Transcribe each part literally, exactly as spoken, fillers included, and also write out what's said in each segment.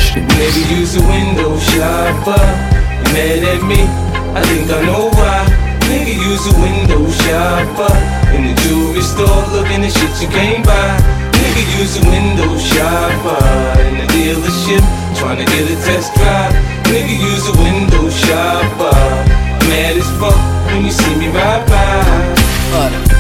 داشته می‌رسیم. Maybe use a window shopper. You mad at me? I think I know why. Nigga use a window shopper. In the jewelry store looking at shit you can't buy. Nigga use a window shopper. In the dealership trying to get a test drive. Nigga use a window shopper. Mad as fuck when you see me ride by.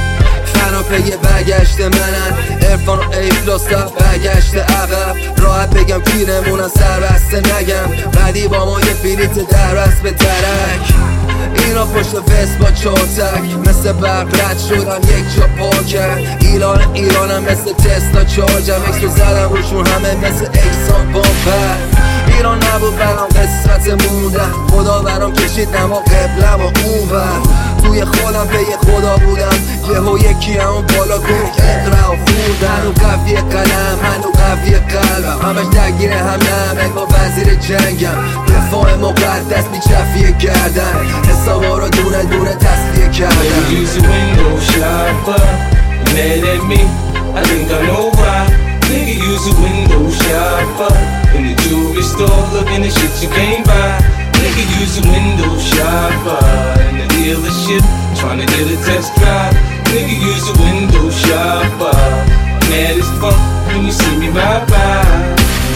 پی برگشت منن عرفان و ایفلاستا برگشت عقب راحت بگم پیرمونم سر بسته نگم بعدی با ما یه بلیت در بست به ترک اینا پشت وست با چوتک مثل برق رد شدم یک جا پاکم ایران ایرانم مثل تسلا چارجم اکس رو زدم روشون همه مثل اکسان بامپر ایران نبود برام قسمت موندم خدا برام کشید نما قبلم و اون بر توی خودم پی خدا بودم یهو یکی همون بالا گفت اقرا و خوردن هنو قوی قلم هنو قوی قلبم همش درگیر هم نه انگار وزیر جنگم رفاه مقدس بیچفیه کردن حسابا رو دونه دونه تصفیه کردن. Baby use a window shopper. You mad at me? I think I know why. Nigga use a window shopper. In the jewelry store looking at shit you can't buy. Nigga use a window shopper. In the dealership trying to get a test drive. Nigga use a window shopper. Mad as fuck when you see me ride by.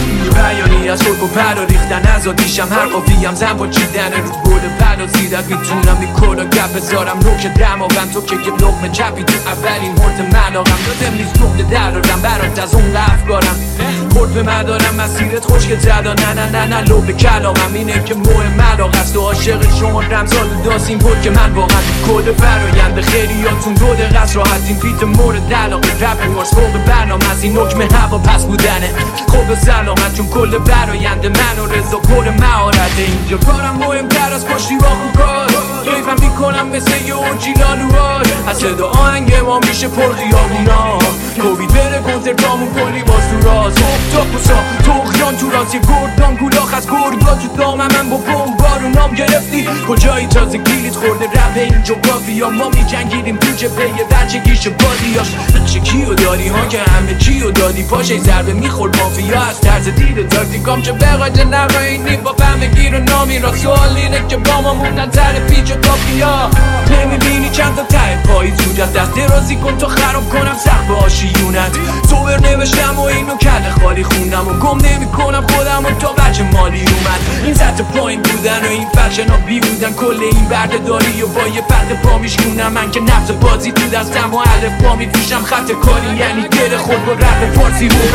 بیانی از خود و پر و ریختن از آتیشم هر قافیم زن با چیدن رو گل پر و زیدت میتونم بی کل و گپ بذارم نوک دماغم تو که یه لقمه چپی تو اولین مرد ملاقم دادم نیز نقطه درارم برات از اون افکارم خورد به مدارم مسیرت خوشک زدا نه نه نه نه لو به کلاقم اینه که مهم ملاق است و عاشق شما رمزاد و داستین بود که من واقعا کل فرایند خیلیاتون دو دقیقه است راحتین فیت مورد علاقه رپ مارس فوق برنامه از این نکمه هوا پس بودنه خوب سلامت چون کل برایند من و رضا پر مهارت اینجا کارم مهمتر از پشتیبان و کار کیفم میکنم مثل یه اوجی لالوهاش از صدا آهنگ ما میشه پر خیابونا کوبید بره کنسرتامون کلی باز تو راز تا پوسا توخیان تو راز یه گردان گولاخ از گرگا تو دام من با بمبارو نام گرفتی کجایی تازه گیلیت خورده رپ اینجا کافی یا ما میجنگیدیم تو جبهه بچگیش بازیاش نقشه کیو داری ها که همه چیو دادی پاشه ضربه میخورد مافیا از طرز دید و تاکتیکام چه بقاجه نقاینی با فهم گیر و نامی را سوال اینه که با ما موندن تر پیچ و کافیا نمیبینی چند تا ته پایی زودت دست درازی کن تا خراب کنم سخت به آشیونت صبر نوشتم و اینو کل خالی خوندم و گم نمی کنم خودم و تا بچه مالی اومد این سطح پایین بودن و این فکشن ها بی بودن کل این برده داری و با یه فرد پا میشکنم من که نفس بازی تو دستم و علف پا میپیشم خط کاری یعنی دل خود با رپ پارسی رو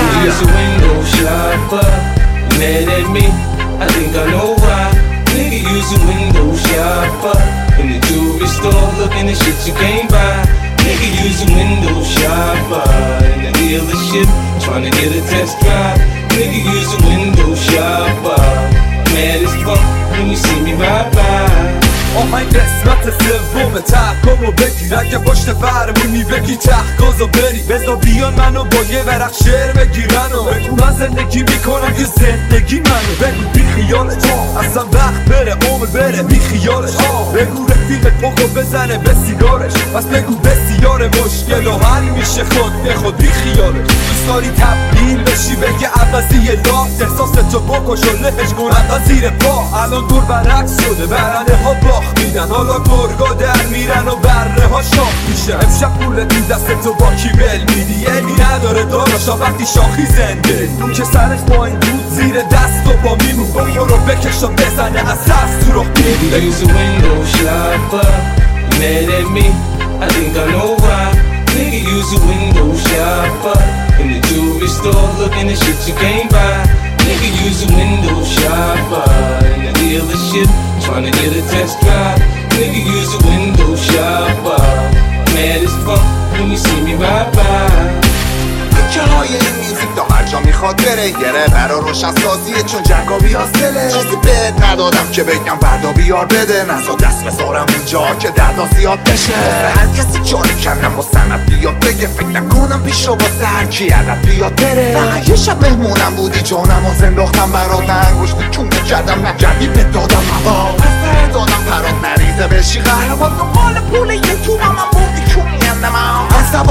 Mad at me? I think I know why. Nigga use a window shopper. In the jewelry store looking at shit you can't buy. Nigga use a window shopper. In the dealership trying to get a test drive. Nigga use a window shopper. Mad as fuck when you see me ride by. آهنگ قسمت سوم تحکمو بگیر اگه پشت فرمونی بگی تحقاز و بری بذار بیان منو با یه ورق شعر بگیرن و بگو من زندگی میکنم یه زندگی منو بگو بی خیالت اصلا وقت بره عمر بره بی خیالت بگو رفیقت پاکو بزنه به سیگارش پس بگو بسیار مشکل و حل میشه خود به خود بی خیالت دوست داری تبدیل بشی بگه عوضی لات احساس تو بکش و لهش کن عوض زیر پا الان دور برعکس شده برنده ها با میدن حالا گرگا در میرن و بره ها شاخ میشه امشب پول تو دست تو با کی بل میدی ایمی نداره داراشا وقتی شاخی زنده اون که سرش پایین بود زیر دست و با میمون برو بکش و بزنه از سرس تو رو Baby use a window shopper. You mad at me? I think I know why. Nigga use a window shopper. In the jewelry store looking at shit you can't buy. Nigga use a window shopper. In the dealership trying to get a test drive. Nigga use a window shopper. Mad as fuck when you see me ride by. کنای این میزیک تا هر جا میخواد بره گره برا روشن سازیه چون جنگا بیاز دله چیزی بهت ندادم که بگم بردا بیار بده نزا دست بذارم اونجا که دردا زیاد بشه هر کسی جاری کنم و سند بیاد بگه فکر نکنم پیش رو واسه هرکی عدد بیاد بره فقط یه شب مهمونم بودی جانم و زنداختم برات انگشت کونه کردم نجردی به دادم هوا پس دادم پرات نریزه بشی قهرمان دنبال پول یوتیوب هم بودی کونی اندم عصبانی نیست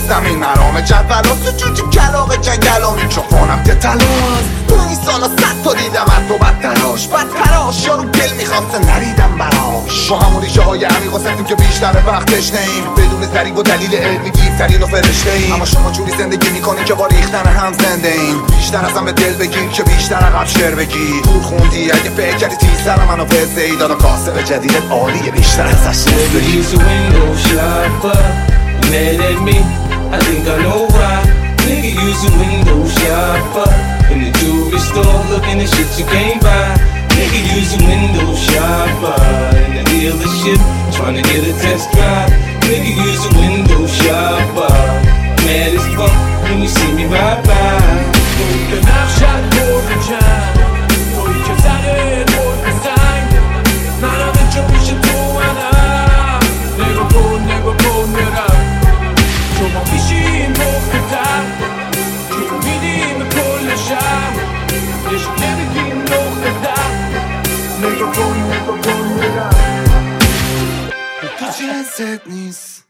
زمین مرام جدولاست تو جوجی کلاق جنگلامی چون فانم که تلاست تو این سالا صد تا دیدم از تو بدتراش بدتراش یارو دل میخواسته نریدم براش با همون ریشه های عمیق و سفتیم که بیشتر وقتش نیم بدون ذریب و دلیل علمی گیرترین و فرشته ایم اما شما جوری زندگی میکنین که با ریختن هم زنده ایم بیشتر ازم به دل بگیر که بیشتر عقب شعر بگی دور خوندی اگه فکر کردی تیزتر منو وزه ای دادا کاسب جدیدت عالیه بیشتر ازش Nigga, use a window shopper. Mad at me? I think I know why. Nigga, use a window shopper. In the jewelry store, looking at shit you can't buy. Nigga, use a window shopper. In the dealership, trying to get a test drive. Nigga, use a window shopper. Mad as fuck when you see me ride by. که نقشت برد کن توی که زنه برد سنگ من همه جا پیش تو منم نگاه کن نگاه کن برم شما میشین مختتر که میدیم کل شب نشون نمیدیم نقطه در نگاه کن نگاه کن برم تو جنست نیست